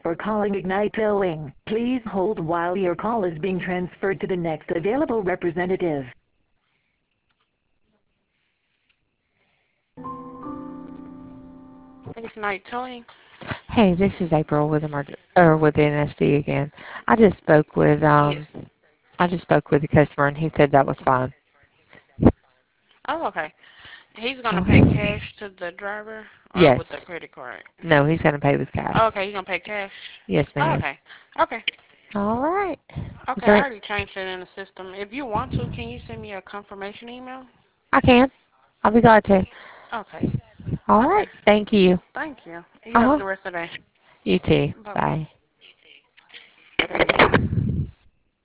for calling Ignite Towing. Please hold while your call is being transferred to the next available representative. Ignite Towing. Hey, this is April with with NSD again. I just spoke with Yes. I just spoke with the customer and he said that was fine. Oh, okay. He's gonna pay Oh. cash to the driver or with the Yes. credit card. No, he's gonna pay with Oh, cash. okay, he's gonna pay cash. Yes, Oh, ma'am. okay. Okay. All right. Is Okay, there I any, already changed it in the system. If you want to, can you send me a confirmation email? I can. I'll be glad to. Okay. All Okay. right. Thank you. Thank you. You have a Uh-huh. good rest of the day. You too. Bye bye. Bye.